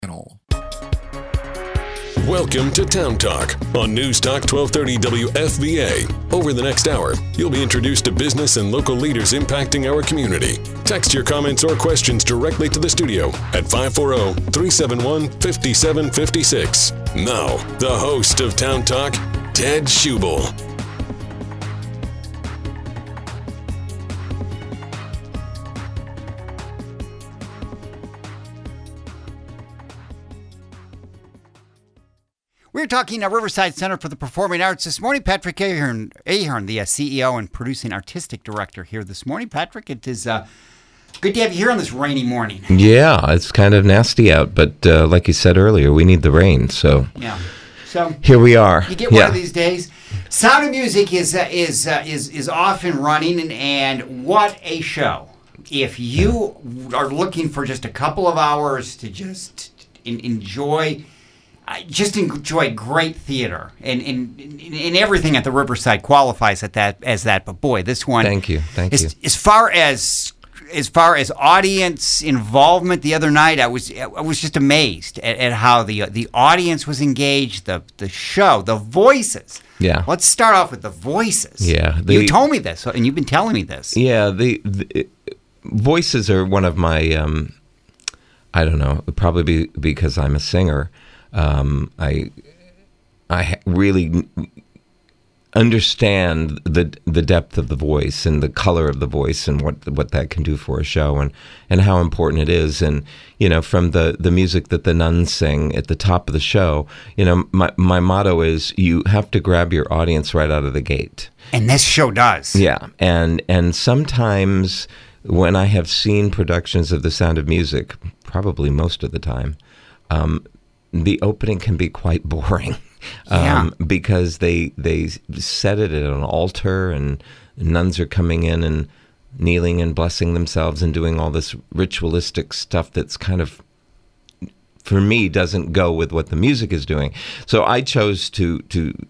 Welcome to Town Talk on News Talk 1230 WFVA. Over the next hour, you'll be introduced to business and local leaders impacting our community. Text your comments or questions directly to the studio at 540-371-5756. Now, the host of Town Talk, Ted Schubel. We're talking at Riverside Center for the Performing Arts this morning. Patrick Ahern, the CEO and producing artistic director here this morning. Patrick, it is good to have you here on this rainy morning. Yeah, it's kind of nasty out, but like you said earlier, we need the rain, so yeah. So here we are. You get one of these days. Sound of Music is off and running, and what a show! If you are looking for just a couple of hours to just enjoy great theater, and everything at the Riverside qualifies as that. But boy, this one. Thank you. As far as audience involvement, the other night I was just amazed at how the audience was engaged. The show, the voices. Yeah. Let's start off with the voices. Yeah. You told me this, and you've been telling me this. Yeah. The voices are one of my. I don't know. Probably because I'm a singer. I really understand the depth of the voice and the color of the voice and what that can do for a show and how important it is. And, from the music that the nuns sing at the top of the show, my motto is you have to grab your audience right out of the gate. And this show does. Yeah. And sometimes when I have seen productions of The Sound of Music, probably most of the time, the opening can be quite boring because they set it at an altar and nuns are coming in and kneeling and blessing themselves and doing all this ritualistic stuff that's kind of, for me, doesn't go with what the music is doing. So I chose to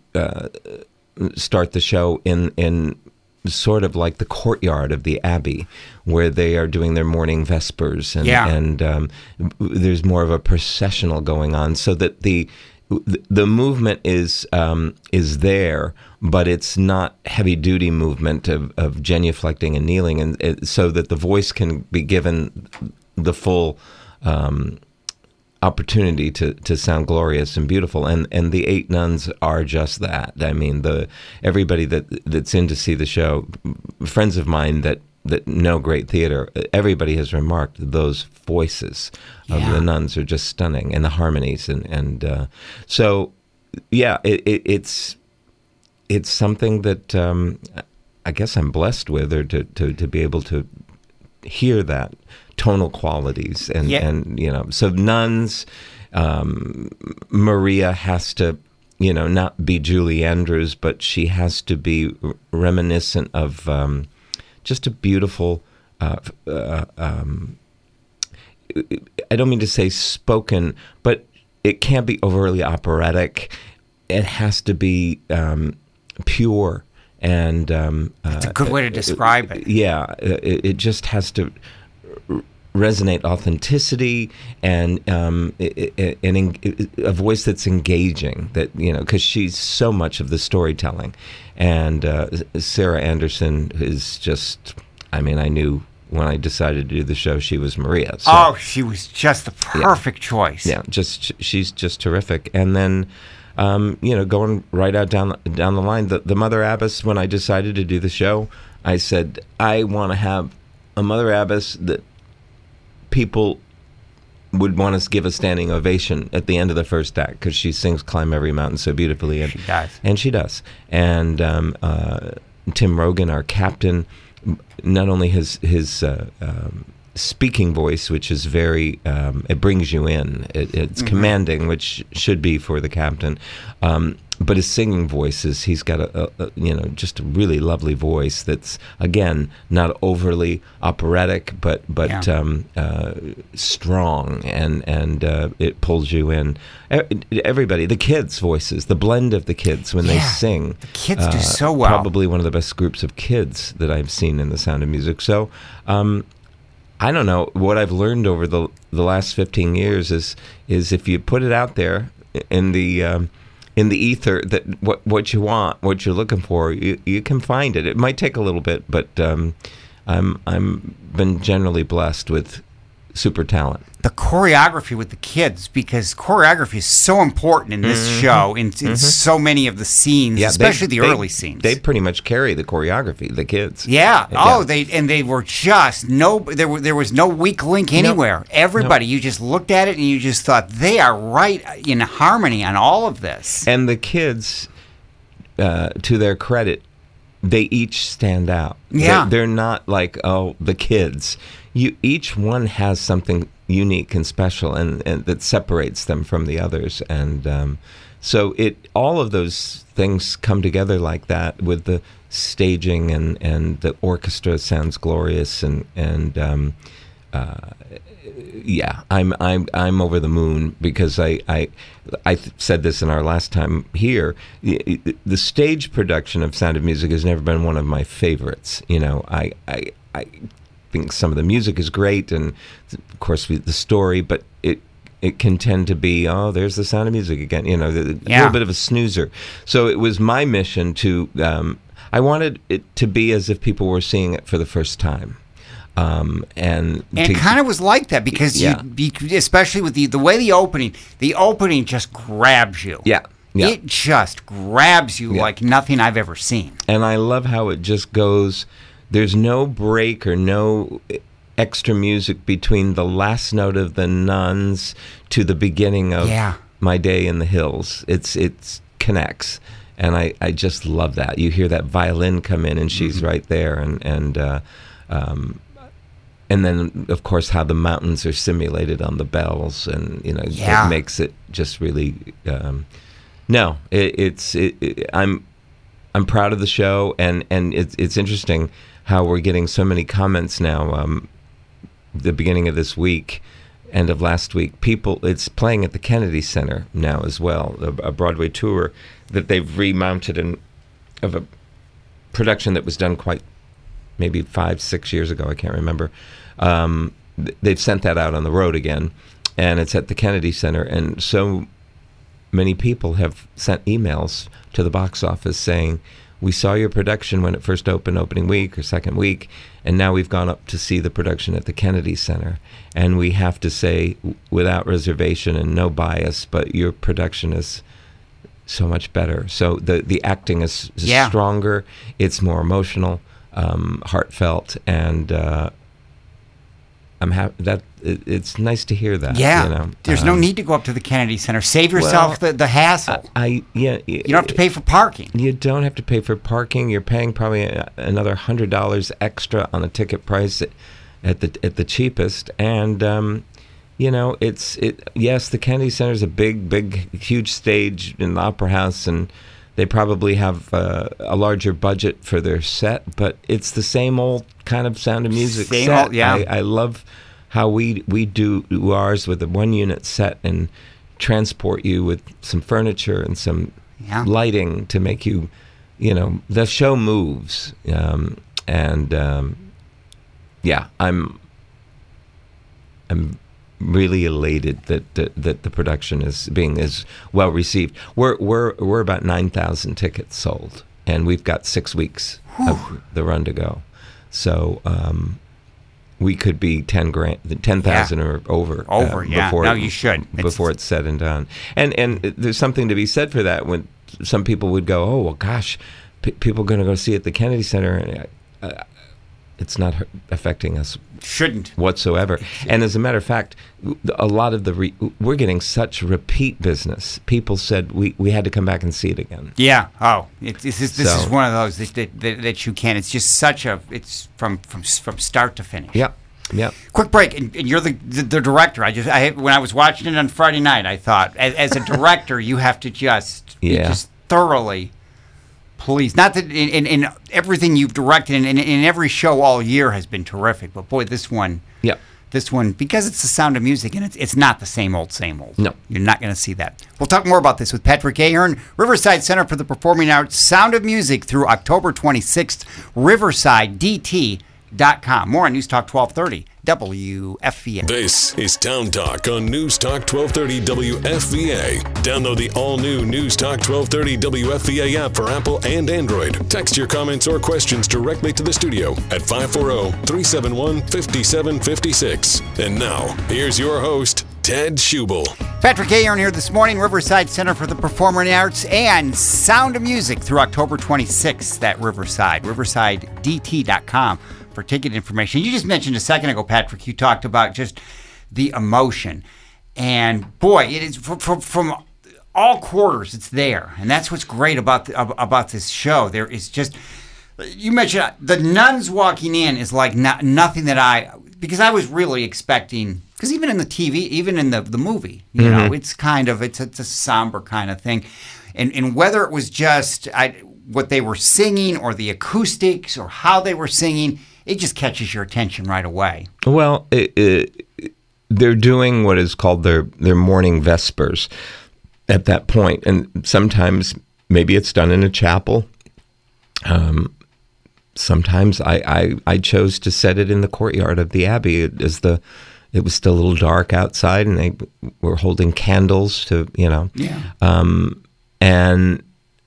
start the show in sort of like the courtyard of the Abbey, where they are doing their morning vespers, and there's more of a processional going on, so that the movement is there, but it's not heavy duty movement of genuflecting and kneeling, and so that the voice can be given the full opportunity to sound glorious and beautiful, and the 8 nuns are just that. I mean, everybody that's in to see the show, friends of mine that know great theater, everybody has remarked those voices of the nuns are just stunning, and the harmonies, and so yeah, it's something that I guess I'm blessed with, or to be able to hear that tonal qualities, and so nuns, Maria has to not be Julie Andrews, but she has to be reminiscent of just a beautiful I don't mean to say spoken, but it can't be overly operatic. It has to be pure, and that's a good way to describe it. Yeah, it just has to resonate authenticity and a voice that's engaging, that because she's so much of the storytelling. And Sarah Anderson is just, I knew when I decided to do the show she was Maria. So, she was just the perfect choice. Yeah, she's just terrific. And then going right out down the line, the Mother Abbess, when I decided to do the show, I said I want to have a Mother Abbess that people would want us to give a standing ovation at the end of the first act, because she sings "Climb Every Mountain" so beautifully. She does. And she does. And Tim Rogan, our captain, not only his speaking voice, which is very, it brings you in. It's commanding, which should be for the captain. But his singing voice he's got just a really lovely voice that's, again, not overly operatic, but strong, and it pulls you in. Everybody, the kids' voices, the blend of the kids when they sing. The kids do so well. Probably one of the best groups of kids that I've seen in The Sound of Music. So, I don't know, what I've learned over the last 15 years is if you put it out there in the ether, that what you want, what you're looking for, you can find it. It might take a little bit, but I'm been generally blessed with super talent. The choreography with the kids, because choreography is so important in this show, in so many of the scenes, especially the early scenes. They pretty much carry the choreography, the kids. Yeah. Oh, they were just there was no weak link anywhere. Everybody, you just looked at it and you just thought they are right in harmony on all of this. And the kids, to their credit, they each stand out. Yeah. They're not like, oh, the kids. Each one has something unique and special, and that separates them from the others. And so all of those things come together like that, with the staging and the orchestra sounds glorious. I'm over the moon, because I said this in our last time here. The stage production of Sound of Music has never been one of my favorites. I think some of the music is great, and of course the story, but it can tend to be, oh, there's the Sound of Music again, a little bit of a snoozer. So it was my mission to, I wanted it to be as if people were seeing it for the first time. And it kind of was like that, because especially with the way the opening just grabs you. Yeah. It just grabs you like nothing I've ever seen. And I love how it just goes. There's no break or no extra music between the last note of the Nuns to the beginning of My Day in the Hills. It connects, and I just love that. You hear that violin come in, and she's right there, and then of course how the mountains are simulated on the bells, and it makes it just really. I'm proud of the show, and it's interesting how we're getting so many comments now. The beginning of this week, end of last week, it's playing at the Kennedy Center now as well, a Broadway tour that they've remounted of a production that was done quite maybe 5-6 years ago. I can't remember. They've sent that out on the road again, and it's at the Kennedy Center, and so many people have sent emails to the box office saying, we saw your production when it first opened, opening week or second week, and now we've gone up to see the production at the Kennedy Center. And we have to say, without reservation and no bias, but your production is so much better. So the acting is stronger, it's more emotional, heartfelt, and I'm happy that it's nice to hear that. Yeah, there's no need to go up to the Kennedy Center. Save yourself the hassle. You don't have to pay for parking. You don't have to pay for parking. You're paying probably another $100 extra on a ticket price at the cheapest. And yes, the Kennedy Center is a big, huge stage in the Opera House, and they probably have a larger budget for their set, but it's the same old kind of Sound of Music set. I love how we do ours with a 1-unit set and transport you with some furniture and some lighting to make you, the show moves. I'm really elated that the production is being as well received. We're about 9,000 tickets sold, and we've got 6 weeks of the run to go. So we could be 10,000 or over. Before no, you should. Before it's said and done. And there's something to be said for that. When some people would go, oh well, gosh, people are going to go see it at the Kennedy Center. It's not affecting us. Shouldn't whatsoever. And as a matter of fact, a lot of we're getting such repeat business. People said we had to come back and see it again. Yeah. Oh, this is one of those that you can. It's just it's from start to finish. Yep. Yep. Quick break, and you're the director. When I was watching it on Friday night, I thought, as a director, you have to just thoroughly. Please, not that in everything you've directed and in every show all year has been terrific, but boy, this one, because it's the Sound of Music and it's not the same old. No, you're not going to see that. We'll talk more about this with Patrick Ahern, Riverside Center for the Performing Arts, Sound of Music through October 26th, riversidedt.org. More on News Talk 1230 WFVA. This is Town Talk on News Talk 1230 WFVA. Download the all-new News Talk 1230 WFVA app for Apple and Android. Text your comments or questions directly to the studio at 540-371-5756. And now, here's your host, Ted Schubel. Patrick Ahearn here this morning, Riverside Center for the Performing Arts and Sound of Music through October 26th at Riverside. RiversideDT.com for ticket information. You just mentioned a second ago, Patrick, you talked about just the emotion. And boy, it is from all quarters, it's there. And that's what's great about this show. There is just, you mentioned the nuns walking in is like nothing that because I was really expecting, because even in the TV, even in the movie, you know, it's kind of, it's a somber kind of thing. And whether it was just what they were singing or the acoustics or how they were singing, it just catches your attention right away. Well, they're doing what is called their morning vespers at that point. And sometimes maybe it's done in a chapel. Sometimes I chose to set it in the courtyard of the Abbey. It was still a little dark outside, and they were holding candles to, Yeah. And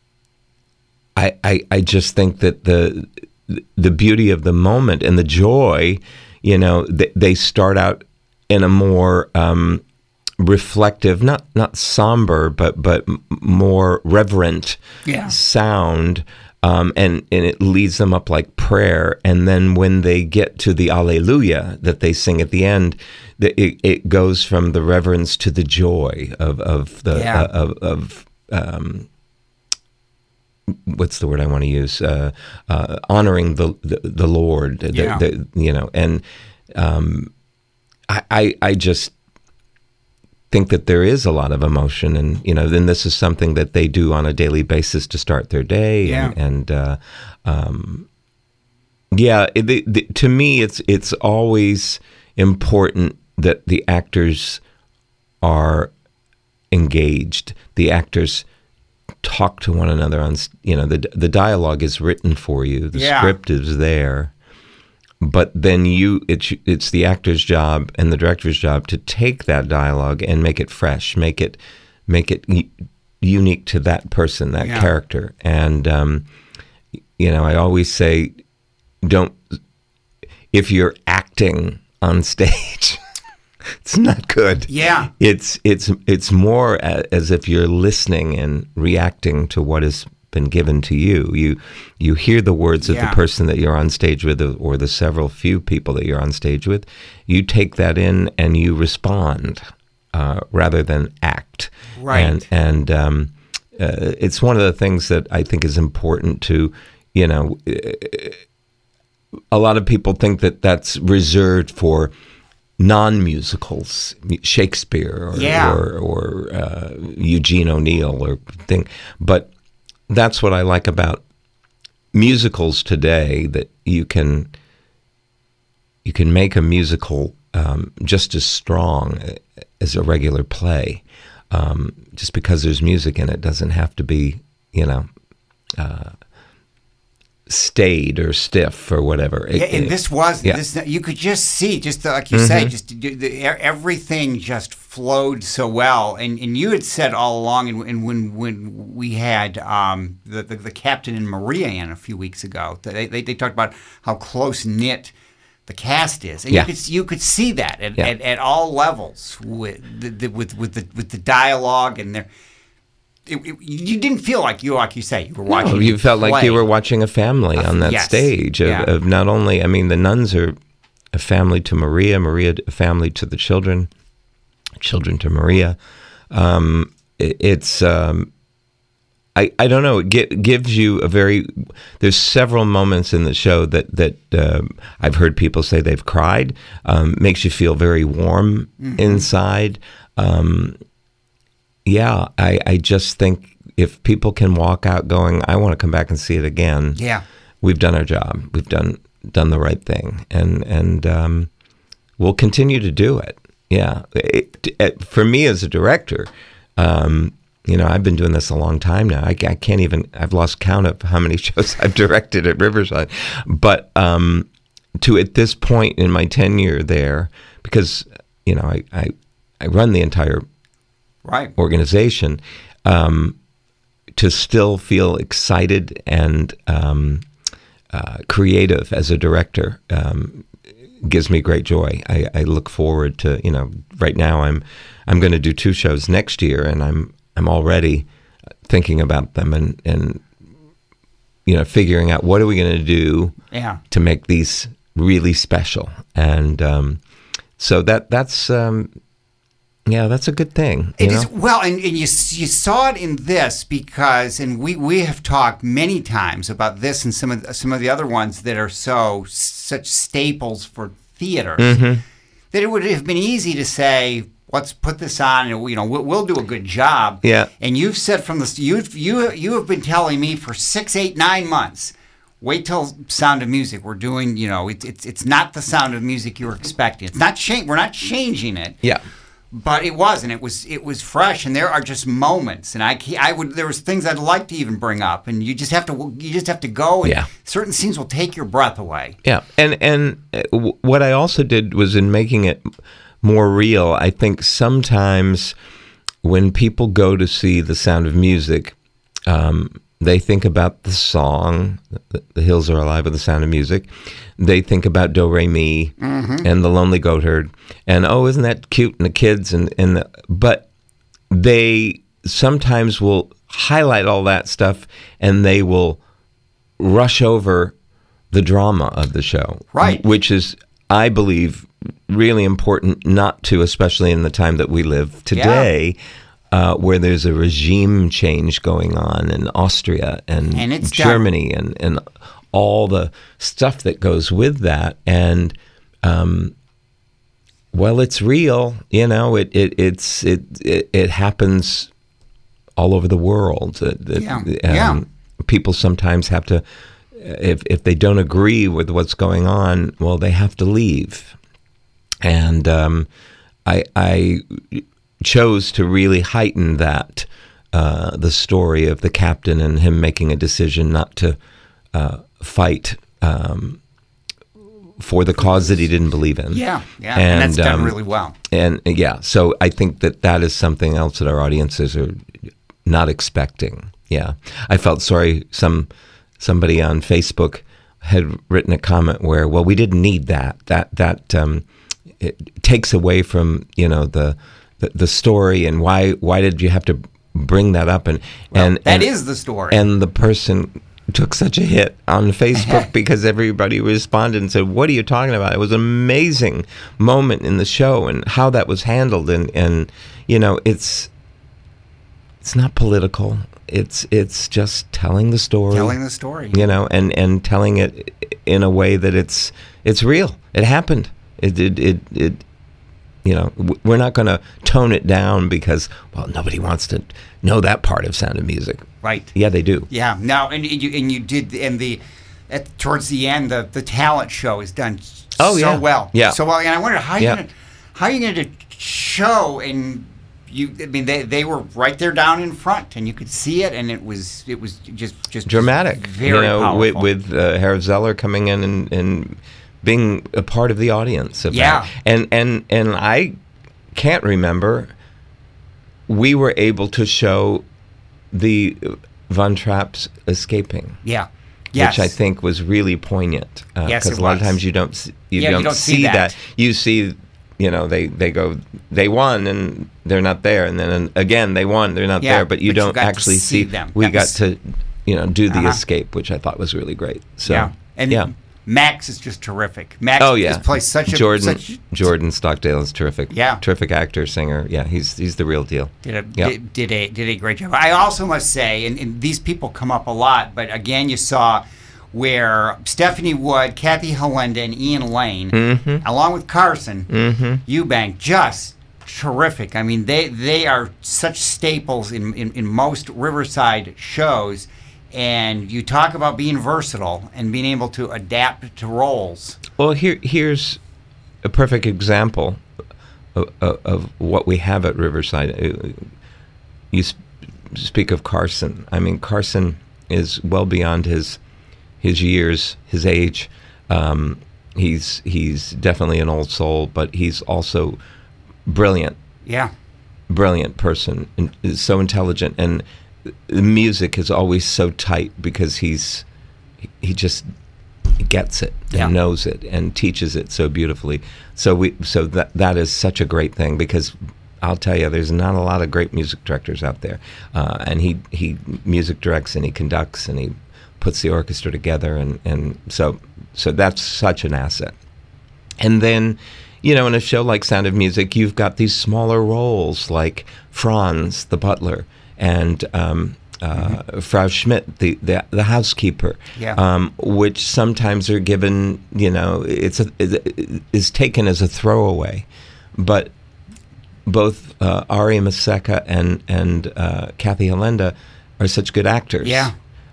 I just think that the beauty of the moment and the joy, they start out in a more reflective, not somber, but more reverent sound. And it leads them up like prayer. And then when they get to the Alleluia that they sing at the end, it goes from the reverence to the joy of what's the word I want to use? Honoring the Lord. And I just think that there is a lot of emotion, and then this is something that they do on a daily basis to start their day. To me, it's always important that the actors are engaged. The actors talk to one another on, the dialogue is written for you. The script is there. But then it's the actor's job and the director's job to take that dialogue and make it fresh, make it unique to that person, that character. And I always say, if you're acting on stage, it's not good. Yeah, it's more as if you're listening and reacting to what has been given to you. You hear the words of the person that you're on stage with, or the several few people that you're on stage with. You take that in and you respond rather than act. Right. And it's one of the things that I think is important to, a lot of people think that that's reserved for non-musicals, Shakespeare or Eugene O'Neill or thing, but that's what I like about musicals today, that you can make a musical just as strong as a regular play. Just because there's music in it doesn't have to be, staid or stiff or whatever. This you could just see, just like you say, just everything just flowed so well. And you had said all along, and when we had the Captain and Maria in a few weeks ago, they talked about how close knit the cast is, and you could see that at all levels with the dialogue and their. You didn't feel like you say, you were watching. No, you felt like you were watching a family on that stage of not only, the nuns are a family to Maria a family to the children to Maria. It's I don't know. It gives you there's several moments in the show that I've heard people say they've cried. Makes you feel very warm inside. I just think if people can walk out going, I want to come back and see it again. Yeah, we've done our job. We've done the right thing, and we'll continue to do it. Yeah, for me as a director, I've been doing this a long time now. I can't even. I've lost count of how many shows I've directed at Riverside, but to at this point in my tenure there, because I run the entire organization, to still feel excited and creative as a director gives me great joy. I look forward to, right now I'm going to do 2 shows next year, and I'm already thinking about them and figuring out what are we going to do to make these really special. And so that's that's a good thing. It is, well, and you saw it in this because, and we have talked many times about this and some of the other ones that are such staples for theaters, that it would have been easy to say, let's put this on, and we'll do a good job. Yeah. And you've said from the you have been telling me for 6, 8, 9 months, wait till Sound of Music. We're doing, it's not the Sound of Music you were expecting. It's not we're not changing it. Yeah. But it wasn't. It was fresh, and there are just moments, and there was things I'd like to even bring up, and you just have to go. And certain scenes will take your breath away. Yeah, and what I also did was, in making it more real, I think sometimes when people go to see The Sound of Music, they think about the song, The Hills Are Alive with the Sound of Music. They think about Do Re Mi and The Lonely Goatherd, and isn't that cute, and the kids, but they sometimes will highlight all that stuff, and they will rush over the drama of the show, right? Which is, I believe, really important not to, especially in the time that we live today. Where there's a regime change going on in Austria and Germany and all the stuff that goes with that. And it's real. It happens all over the world. People sometimes have to, if they don't agree with what's going on, well, they have to leave. And I chose to really heighten that, the story of the captain and him making a decision not to fight for the cause that he didn't believe in. And that's done really well. And so I think that is something else that our audiences are not expecting. I felt sorry. Somebody on Facebook had written a comment where, well, we didn't need that. That it takes away from the story, and why did you have to bring that up? And that is the story. And the person took such a hit on Facebook because everybody responded and said, "What are you talking about?" It was an amazing moment in the show and how that was handled. And it's not political. It's just telling the story. And telling it in a way that it's real. It happened. It we're not going to tone it down because, well, nobody wants to know that part of Sound of Music. Right. Yeah, they do. Yeah. Now, and you did, and towards the end, the talent show is done so well. Yeah. So well, and I wonder how you going to show, and they were right there down in front, and you could see it, and it was just dramatic. Very powerful. with Herr Zeller coming in and being a part of the audience. And I can't remember, we were able to show the Von Trapps escaping. Yes. Which I think was really poignant. Because a lot of times you don't see that. You see, they go, they won and they're not there, and then again they won, they're not there, but you don't actually see them. We got to, do the escape, which I thought was really great. So Max is just terrific. Max plays such a Jordan Stockdale is terrific. Yeah, terrific actor, singer. Yeah, he's the real deal. Did a great job. I also must say, and these people come up a lot, but again, you saw where Stephanie Wood, Kathy Halinda, and Ian Lane, along with Carson Eubank, just terrific. I mean, they are such staples in most Riverside shows. And you talk about being versatile and being able to adapt to roles. Well, here's a perfect example of what we have at Riverside. You speak of Carson. I mean, Carson is well beyond his years, his age. He's definitely an old soul, but he's also brilliant. Yeah. Brilliant person, and is so intelligent, and the music is always so tight because he just gets it and knows it and teaches it so beautifully. So that is such a great thing, because I'll tell you, there's not a lot of great music directors out there, and he music directs and he conducts and he puts the orchestra together, and so that's such an asset. And then, you know, in a show like Sound of Music, you've got these smaller roles like Franz, the butler, and Frau Schmidt, the housekeeper, which sometimes are given, you know, is taken as a throwaway. But both Ari Maseka and Kathy Halenda are such good actors. Yeah.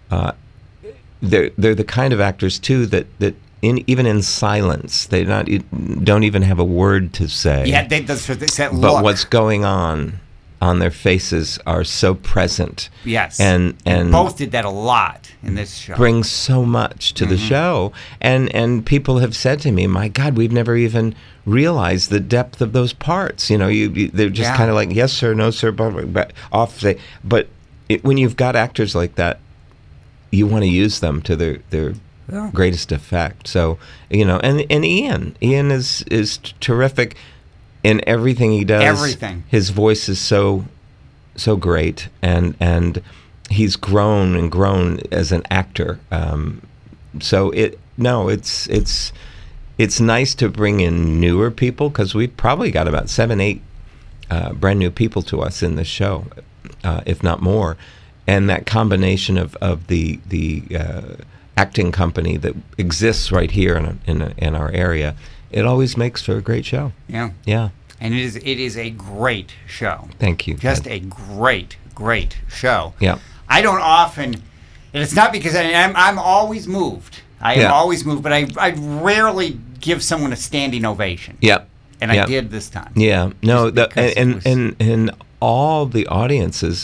They're the kind of actors too that even in silence, they don't even have a word to say. Yeah, that look. But what's going on their faces are so present. Yes. And both did that a lot in this show. Brings so much to the show. And people have said to me, my God, we've never even realized the depth of those parts. You know, they're just kind of like, yes, sir, no, sir, but off. But when you've got actors like that, you want to use them to their greatest effect. So, you know, and Ian is terrific in everything he does. Everything. His voice is so great, and he's grown as an actor. So it's nice to bring in newer people, because we've probably got about 7-8 brand new people to us in the show, if not more. And that combination of the acting company that exists right here in our area, it always makes for a great show. Yeah. Yeah. And it is a great show. Thank you. Just a great show. Yeah. I don't often, and it's not because I'm always moved. I am always moved, but I rarely give someone a standing ovation. Yeah. And I did this time. Yeah. No, and all the audiences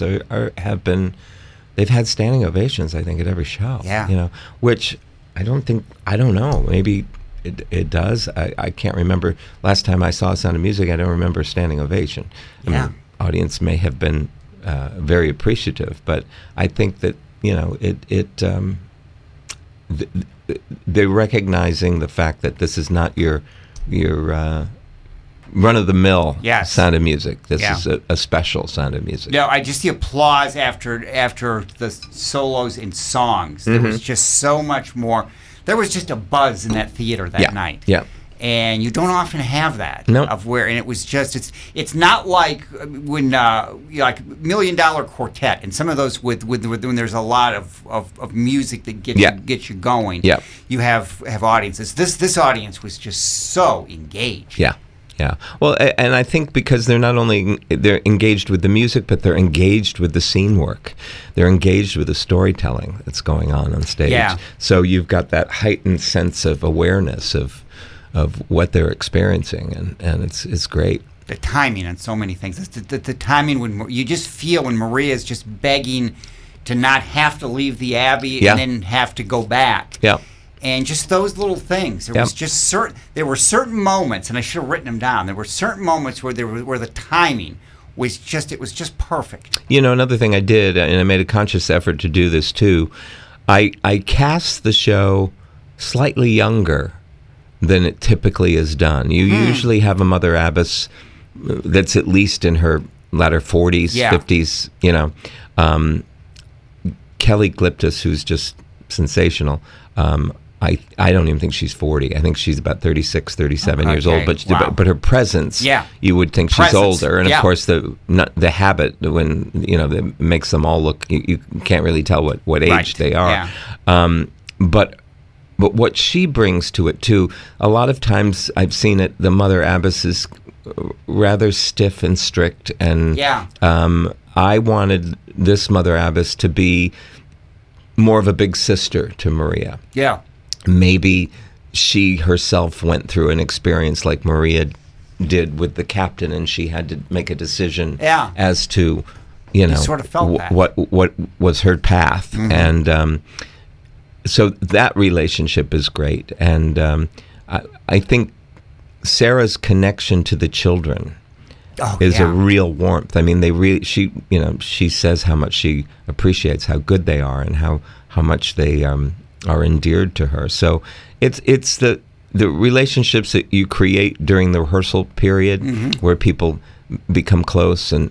they've had standing ovations, I think, at every show. Yeah. You know, which I don't know. Maybe it does. I can't remember. Last time I saw Sound of Music, I don't remember a standing ovation. I mean, audience may have been very appreciative, but I think that, you know, they're recognizing the fact that this is not your run-of-the-mill Sound of Music. This is a special Sound of Music. No, I just the applause after the solos and songs. There was just so much more. There was just a buzz in that theater that night. Yeah. And you don't often have that. Nope. And it was just it's not like when like $1 Million Quartet and some of those with when there's a lot of music that gets you going. Yeah. You have audiences. This audience was just so engaged. Yeah. Yeah. Well, and I think because they're not only they're engaged with the music, but they're engaged with the scene work. They're engaged with the storytelling that's going on stage. Yeah. So you've got that heightened sense of awareness of what they're experiencing, and it's great. The timing on so many things. The timing when you just feel when Maria is just begging to not have to leave the Abbey and then have to go back. Yeah. And just those little things. There was just there were certain moments, and I should have written them down. There were certain moments where the timing was just perfect. You know, another thing I did, and I made a conscious effort to do this too, I cast the show slightly younger than it typically is done. You usually have a Mother Abbess that's at least in her latter 40s, 50s, you know. Kelly Glyptis, who's just sensational, I don't even think she's 40. I think she's about 36, 37 years old. But her presence, you would think she's older. And of course, the habit when that makes them all look. You can't really tell what age they are. Yeah. But what she brings to it too. A lot of times I've seen it. The Mother Abbess is rather stiff and strict, and I wanted this Mother Abbess to be more of a big sister to Maria. Yeah. Maybe she herself went through an experience like Maria did with the captain, and she had to make a decision as to, sort of felt what was her path. And so that relationship is great. And I think Sarah's connection to the children is a real warmth. I mean, she says how much she appreciates how good they are and how much they are endeared to her. So it's the relationships that you create during the rehearsal period, where people become close and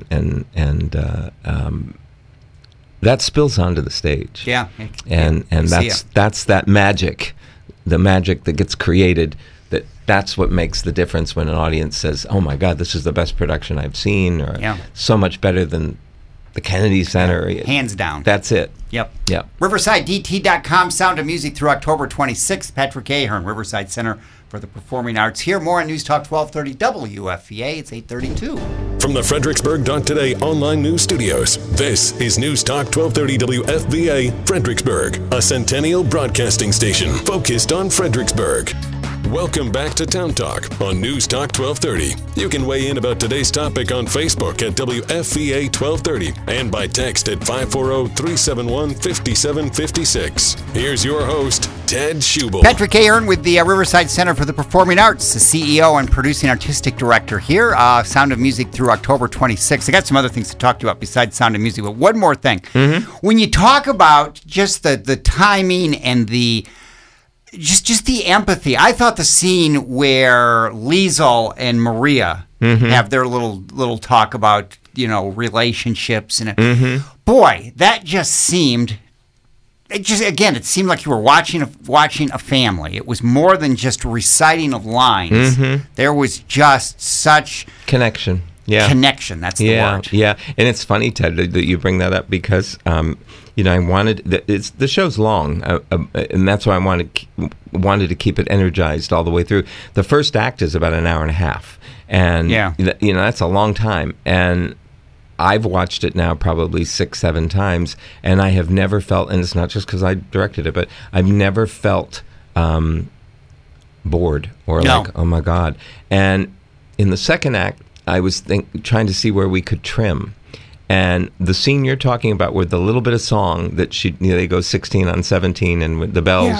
that spills onto the stage. Yeah, and that's that magic, the magic that gets created. That's what makes the difference when an audience says, "Oh my God, this is the best production I've seen," or "So much better than the Kennedy Center." Hands down. That's it. Yep. Yep. RiversideDT.com, Sound of Music through October 26th. Patrick Ahern, Riverside Center for the Performing Arts. Here, more on News Talk 1230 WFVA. It's 8:32. From the Fredericksburg.Today online news studios, this is News Talk 1230 WFVA, Fredericksburg, a centennial broadcasting station focused on Fredericksburg. Welcome back to Town Talk on News Talk 1230. You can weigh in about today's topic on Facebook at WFVA 1230 and by text at 540-371-5756. Here's your host, Ted Schubel. Patrick Ahern with the Riverside Center for the Performing Arts, the CEO and producing artistic director here. Sound of Music through October 26th. I got some other things to talk to you about besides Sound of Music, but one more thing. When you talk about just the timing and the just the empathy. I thought the scene where Liesl and Maria have their little talk about, relationships and boy, that just seemed. It seemed like you were watching a family. It was more than just reciting of lines. There was just such connection. Yeah, connection. That's the word. Yeah, and it's funny, Ted, that you bring that up because I wanted the show's long, and that's why I wanted to keep it energized all the way through. The first act is about an hour and a half, and that's a long time. And I've watched it now probably 6-7 times, and I have never felt, and it's not just because I directed it, but I've never felt bored or like, oh my God. And in the second act, I was trying to see where we could trim. And the scene you're talking about with the little bit of song that they go 16 on 17 and with the bells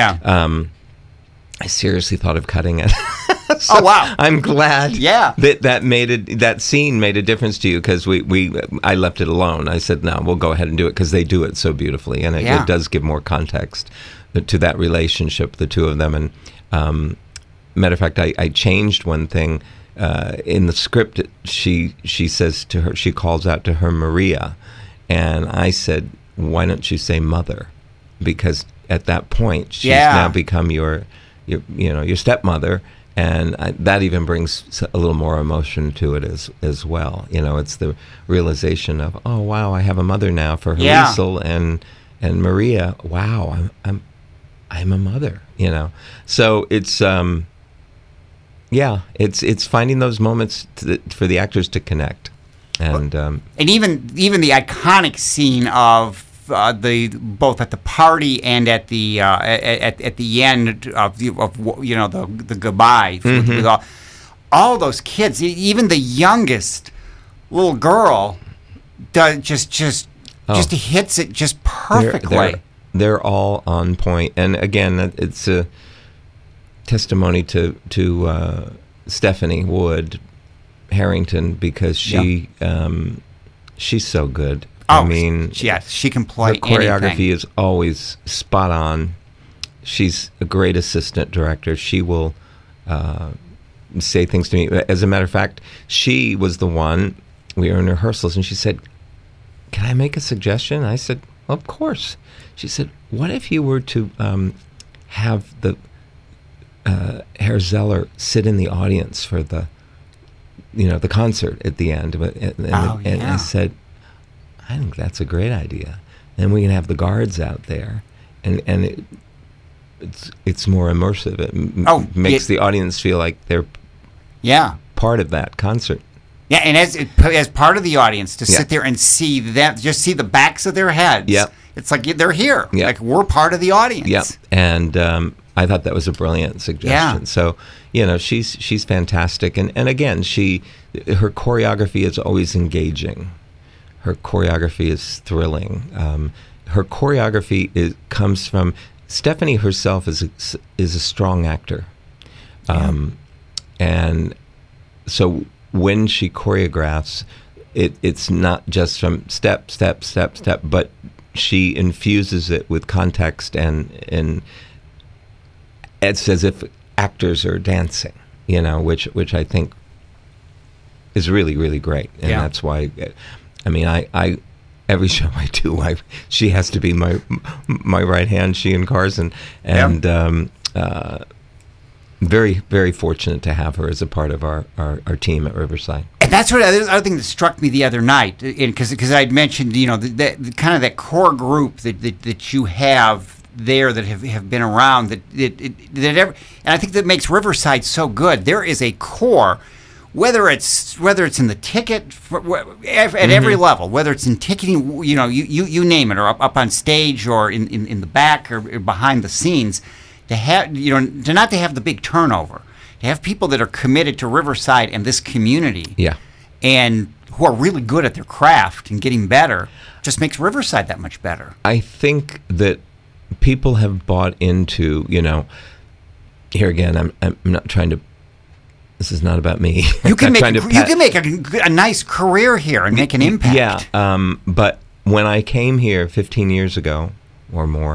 I seriously thought of cutting it. So oh wow! I'm glad that scene made a difference to you because I left it alone. I said no, we'll go ahead and do it because they do it so beautifully, and it does give more context to that relationship, the two of them. And matter of fact, I changed one thing. In the script, she says to her, she calls out to her Maria, and I said, "Why don't you say mother?" Because at that point, she's now become your stepmother, and that even brings a little more emotion to it as well. It's the realization of, oh wow, I have a mother now for Liesl and Maria. Wow, I'm a mother. So it's. It's finding those moments for the actors to connect, and even the iconic scene of both at the party and at the end of the goodbye with all those kids, even the youngest little girl just hits it just perfectly. They're all on point, and again, it's a testimony to Stephanie Wood Harrington because she's so good. I mean, she can play. Her choreography anything. is always spot on. She's a great assistant director. She will say things to me. As a matter of fact, she was the one. We were in rehearsals, and she said, "Can I make a suggestion?" I said, well, "Of course." She said, "What if you were to have the Herr Zeller sit in the audience for the concert at the end?" And I said, "I think that's a great idea. And we can have the guards out there, and it's more immersive. It makes the audience feel like they're part of that concert." Yeah, and as part of the audience to sit there and see them, just see the backs of their heads. Yeah, it's like they're here. Yep. Like we're part of the audience. Yeah, and I thought that was a brilliant suggestion. Yeah. So, she's fantastic. And again, her choreography is always engaging. Her choreography is thrilling. Her choreography comes from Stephanie herself is a strong actor. And so when she choreographs, it's not just from step, step, step, step, but she infuses it with context, and it's as if actors are dancing, which I think is really, really great. And that's why, I mean, I every show I do, she has to be my right hand, she and Carson, and very, very fortunate to have her as a part of our team at Riverside. And that's what the other thing that struck me the other night, because I'd mentioned, the kind of that core group that you have there that have been around and I think that makes Riverside so good. There is a core, whether it's in the ticket at every level, whether it's in ticketing, you name it, or up on stage, or in the back, or behind the scenes. To have, not to have the big turnover, to have people that are committed to Riverside and this community, and who are really good at their craft and getting better, just makes Riverside that much better. I think that people have bought into, here again, I'm not trying to. This is not about me. You can make a nice career here and make an impact. Yeah, but when I came here 15 years ago or more.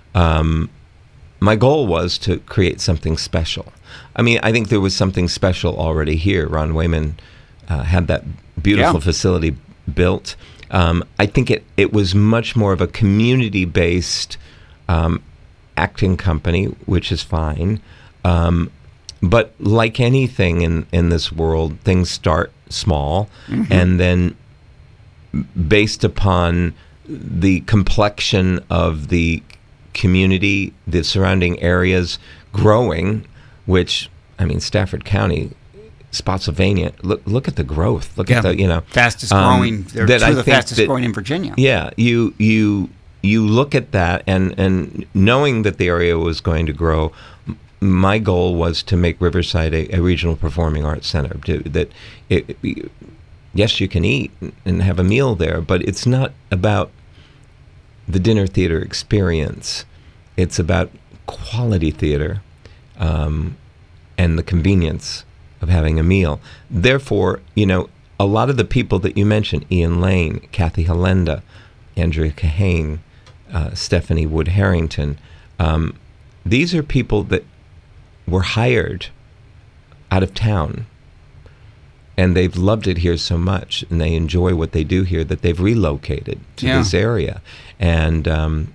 My goal was to create something special. I mean, I think there was something special already here. Ron Wayman had that beautiful facility built. I think it was much more of a community-based acting company, which is fine. But like anything in this world, things start small, and then based upon the complexion of the community, the surrounding areas growing, which, I mean, Stafford County, Spotsylvania, look at the growth. Look at the, fastest growing. They're two of the fastest growing in Virginia. Yeah, you look at that, and knowing that the area was going to grow, my goal was to make Riverside a regional performing arts center. Yes, you can eat and have a meal there, but it's not about the dinner theater experience. It's about quality theater and the convenience of having a meal. Therefore, a lot of the people that you mentioned, Ian Lane, Kathy Halenda, Andrea Kahane, Stephanie Wood Harrington, these are people that were hired out of town, and they've loved it here so much, and they enjoy what they do here, that they've relocated to this area. And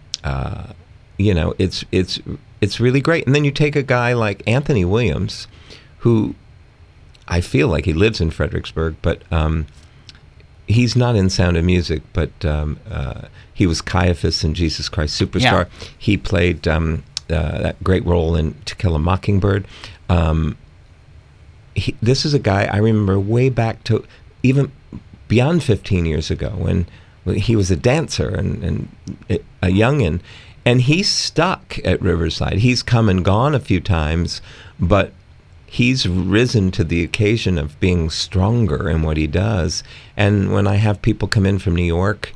it's really great. And then you take a guy like Anthony Williams, who I feel like he lives in Fredericksburg, but he's not in Sound of Music, but he was Caiaphas in Jesus Christ Superstar. Yeah. He played that great role in To Kill a Mockingbird. This is a guy I remember way back to even beyond 15 years ago when he was a dancer and a youngin', and he's stuck at Riverside. He's come and gone a few times, but he's risen to the occasion of being stronger in what he does. And when I have people come in from New York,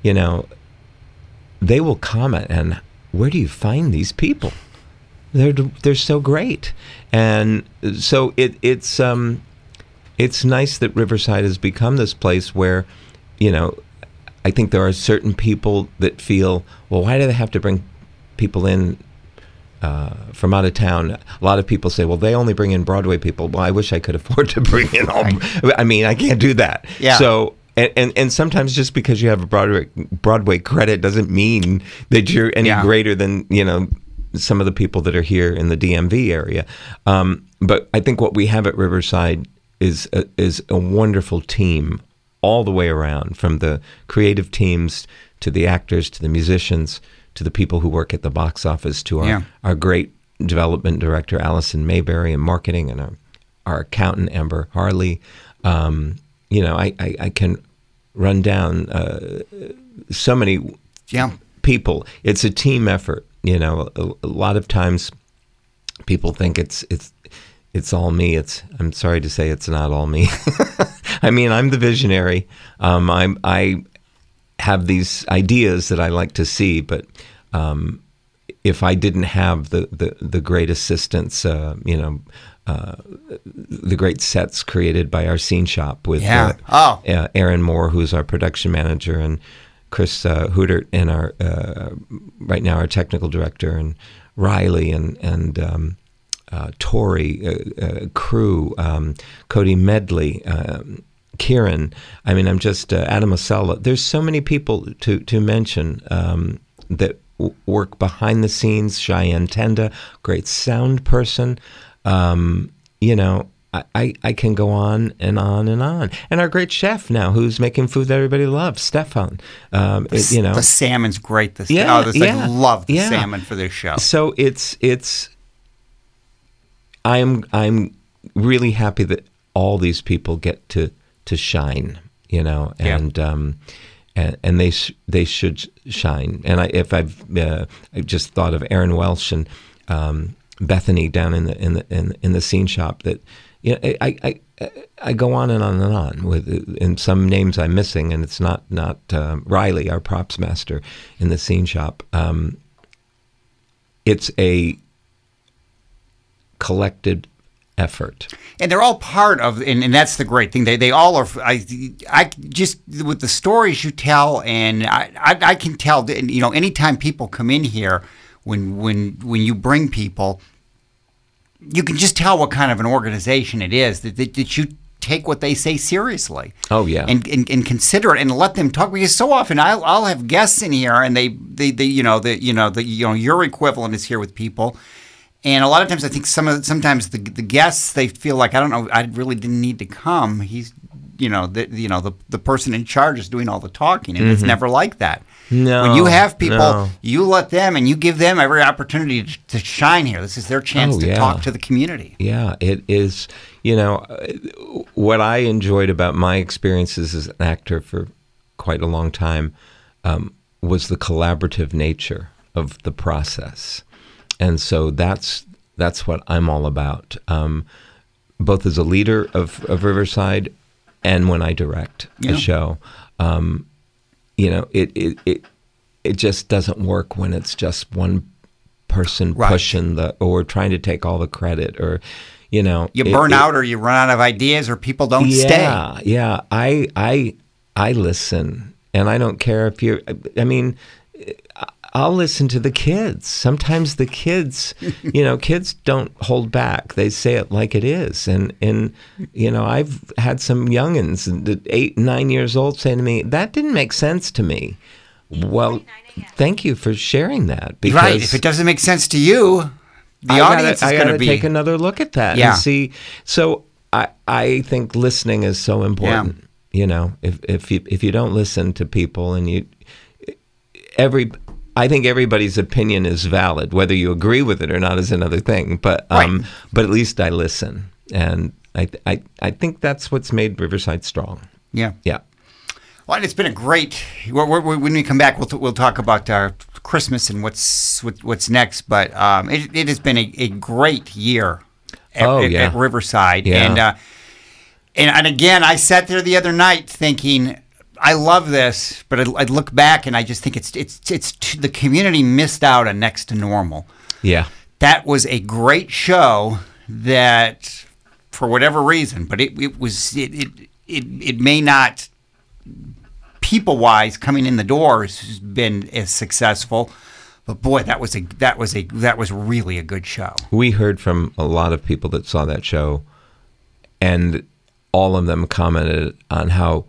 they will comment, and where do you find these people? They're so great. And so it's nice that Riverside has become this place where, I think there are certain people that feel, well, why do they have to bring people in from out of town? A lot of people say, well, they only bring in Broadway people. Well, I wish I could afford to bring in all. I mean, I can't do that. Yeah. So, and sometimes just because you have a Broadway credit doesn't mean that you're any greater than, some of the people that are here in the DMV area. But I think what we have at Riverside is a wonderful team all the way around, from the creative teams to the actors to the musicians to the people who work at the box office to our great development director, Allison Mayberry, and marketing, and our accountant, Amber Harley. I can run down so many people. It's a team effort. A lot of times people think it's all me. I'm sorry to say it's not all me. I mean, I'm the visionary. I have these ideas that I like to see, but if I didn't have the great assistance, the great sets created by our scene shop with Aaron Moore, who's our production manager, and Chris Hootert, and our right now our technical director, and Riley and Tori, crew, Cody Medley, Kieran. I mean, I'm just Adam Osella. There's so many people to mention that work behind the scenes. Cheyenne Tenda, great sound person. You know, I can go on and on and on. And our great chef now, who's making food that everybody loves, Stefan. You know, the salmon's great. I love the salmon for this show. So I'm really happy that all these people get to shine, you know, and they should shine. And I just thought of Aaron Welsh and Bethany down in the scene shop. That, you know, I go on and on and on with, and some names I'm missing, and it's not Riley, our props master in the scene shop. It's a collected effort, and they're all part of, and that's the great thing. They all are. I just, with the stories you tell, and I can tell. You know, anytime people come in here, when you bring people, you can just tell what kind of an organization it is, that you take what they say seriously. Oh yeah, and consider it and let them talk. Because so often I'll have guests in here, and they your equivalent is here with people. And a lot of times, I think sometimes the guests, they feel like, I don't know, I really didn't need to come. He's, the person in charge is doing all the talking, and it's never like that. No, when you have people, you let them, and you give them every opportunity to shine here. This is their chance to talk to the community. Yeah, it is. You know, what I enjoyed about my experiences as an actor for quite a long time was the collaborative nature of the process. And so that's what I'm all about, both as a leader of Riverside and when I direct a show. You know, it just doesn't work when it's just one person pushing or trying to take all the credit, or, you know, you burn out, or you run out of ideas, or people don't stay. Yeah. I listen, and I don't care if you're. I mean, I'll listen to the kids. Sometimes the kids, you know, kids don't hold back. They say it like it is. And you know, I've had some youngins, 8, 9 years old, saying to me, "That didn't make sense to me." Well, thank you for sharing that. Because right. If it doesn't make sense to you, the audience is going to take another look at that and see. So I think listening is so important. Yeah. You know, if you don't listen to people, and I think everybody's opinion is valid. Whether you agree with it or not is another thing. But but at least I listen, and I think that's what's made Riverside strong. Yeah. Yeah. Well, it's been a great. When we come back, we'll talk about Christmas and what's next. But it has been a great year at Riverside. Yeah. And again, I sat there the other night thinking, I love this, but I'd look back and I just think it's the community missed out on Next to Normal. Yeah, that was a great show that, for whatever reason, but it may not, people wise, coming in the doors has been as successful. But boy, that was really a good show. We heard from a lot of people that saw that show, and all of them commented on how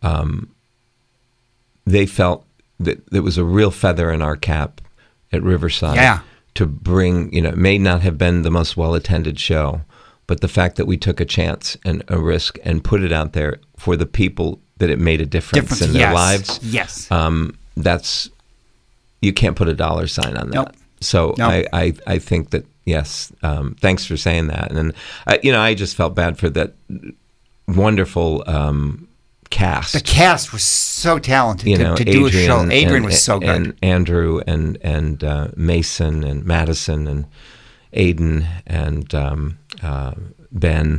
they felt that it was a real feather in our cap at Riverside to bring, you know, it may not have been the most well-attended show, but the fact that we took a chance and a risk and put it out there for the people that it made a difference in their lives. Yes. That's, you can't put a dollar sign on that. Nope. So nope. I think that, yes, thanks for saying that. And, I just felt bad for that wonderful cast. The cast was so talented to do a show. Adrian was so good. And Andrew and Mason and Madison and Aiden and Ben.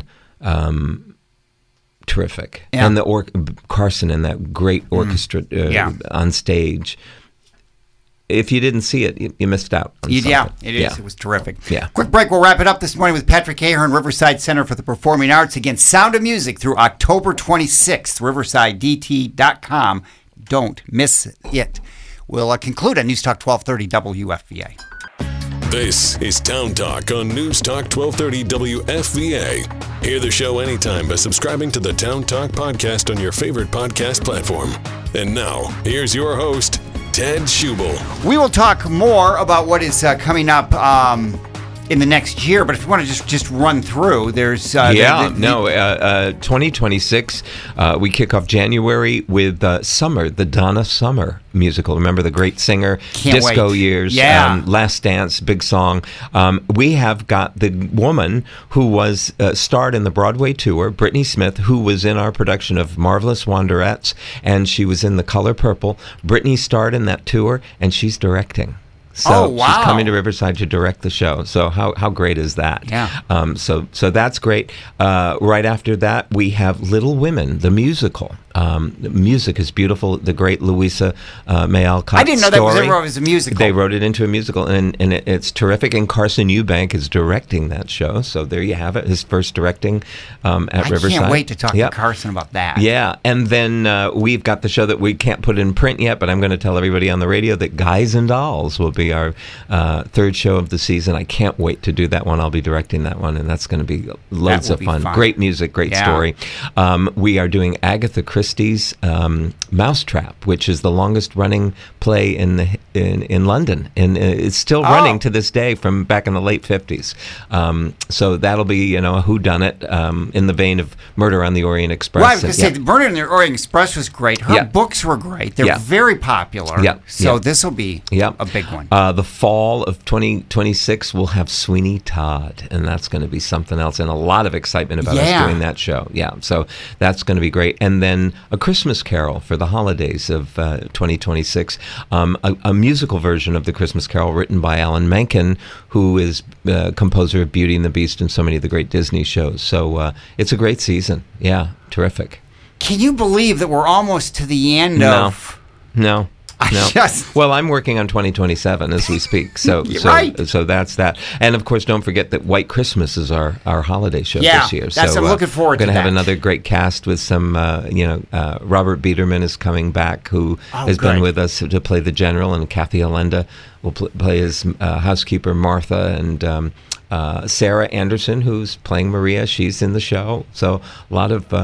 Terrific. Yeah. And Carson and that great orchestra on stage. if you didn't see it, you missed out on something. Yeah, it is. It was terrific. Yeah. Quick break. We'll wrap it up this morning with Patrick Ahern, Riverside Center for the Performing Arts. Again, Sound of Music through October 26th, riversidedt.com. Don't miss it. We'll conclude on News Talk 1230 WFVA. This is Town Talk on News Talk 1230 WFVA. Hear the show anytime by subscribing to the Town Talk podcast on your favorite podcast platform. And now, here's your host, Ted Schubel. We will talk more about what is coming up in the next year, but if you want to just run through, there's 2026. We kick off January with Summer, the Donna Summer musical. Remember the great singer, Can't disco wait. years, Yeah. Last Dance, big song. We have got the woman who was starred in the Broadway tour, Brittany Smith, who was in our production of Marvelous Wanderettes, and she was in The Color Purple. Brittany starred in that tour, and she's directing. So wow. she's coming to Riverside to direct the show. So how great is that? Yeah. So that's great. Right after that, we have Little Women, the musical. The music is beautiful. The great Louisa May Alcott's I didn't know that was story. ever was a musical. They wrote it into a musical, and it's terrific. And Carson Eubank is directing that show. So there you have it. His first directing at Riverside. I can't wait to talk to Carson about that. Yeah, and then we've got the show that we can't put in print yet, but I'm going to tell everybody on the radio that Guys and Dolls will be our third show of the season. I can't wait to do that one. I'll be directing that one, and that's going to be loads of fun. Great music, great story. We are doing Agatha Christie's Mousetrap, which is the longest running play in London, and it's still running to this day from back in the late 50s. So that'll be a whodunit in the vein of Murder on the Orient Express. Well, I was going to say, Murder on the Orient Express was great. Her books were great. They're very popular. So this will be a big one. The fall of 2026 will have Sweeney Todd, and that's going to be something else, and a lot of excitement about us doing that show. Yeah, so that's going to be great. And then A Christmas Carol for the holidays of 2026, a musical version of The Christmas Carol written by Alan Menken, who is composer of Beauty and the Beast and so many of the great Disney shows. So it's a great season. Yeah, terrific. Can you believe that we're almost to the end of... No. Well, I'm working on 2027 as we speak, so that's that. And of course, don't forget that White Christmas is our holiday show this year. I'm looking forward to that. We're going to have another great cast with some, Robert Biederman is coming back, who has been with us to play the General, and Kathy Allenda will play his housekeeper Martha, and Sarah Anderson, who's playing Maria, she's in the show. So a lot of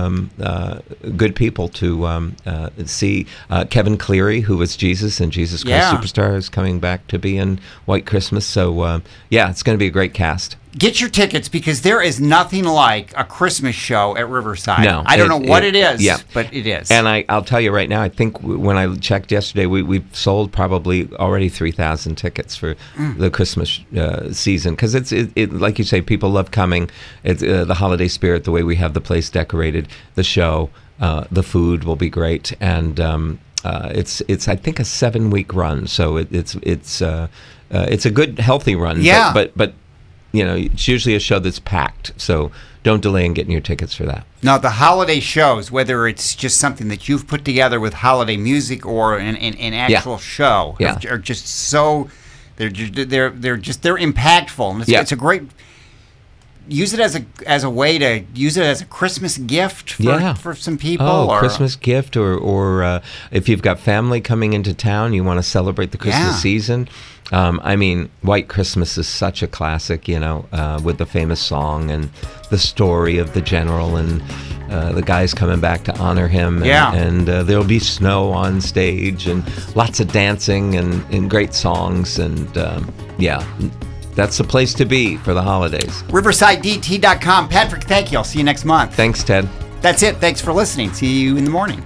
good people to see. Kevin Cleary, who was Jesus in Jesus Christ Superstar, is coming back to be in White Christmas. So it's going to be a great cast. Get your tickets, because there is nothing like a Christmas show at Riverside. No, I don't know what it is, but it is. And I'll tell you right now, I think when I checked yesterday, we've sold probably already 3,000 tickets for the Christmas season, because it's like you say, people love coming. It's the holiday spirit, the way we have the place decorated, the show, the food will be great, and it's I think a 7-week run, so it's a good healthy run. Yeah, but it's usually a show that's packed, so don't delay in getting your tickets for that. Now, the holiday shows, whether it's just something that you've put together with holiday music or an actual show, are just so they're impactful. And it's a great. Use it as a way to use it as a Christmas gift for some people. Christmas gift, or if you've got family coming into town, you want to celebrate the Christmas season. White Christmas is such a classic, with the famous song and the story of the General and the guys coming back to honor him. And there'll be snow on stage and lots of dancing and great songs. And that's the place to be for the holidays. RiversideDT.com. Patrick, thank you. I'll see you next month. Thanks, Ted. That's it. Thanks for listening. See you in the morning.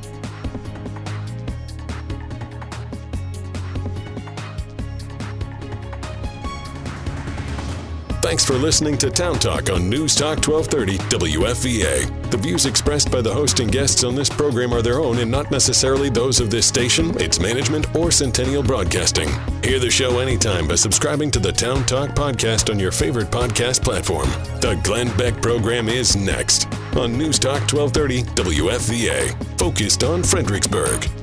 Thanks for listening to Town Talk on News Talk 1230 WFVA. The views expressed by the host and guests on this program are their own and not necessarily those of this station, its management, or Centennial Broadcasting. Hear the show anytime by subscribing to the Town Talk podcast on your favorite podcast platform. The Glenn Beck program is next on News Talk 1230 WFVA, focused on Fredericksburg.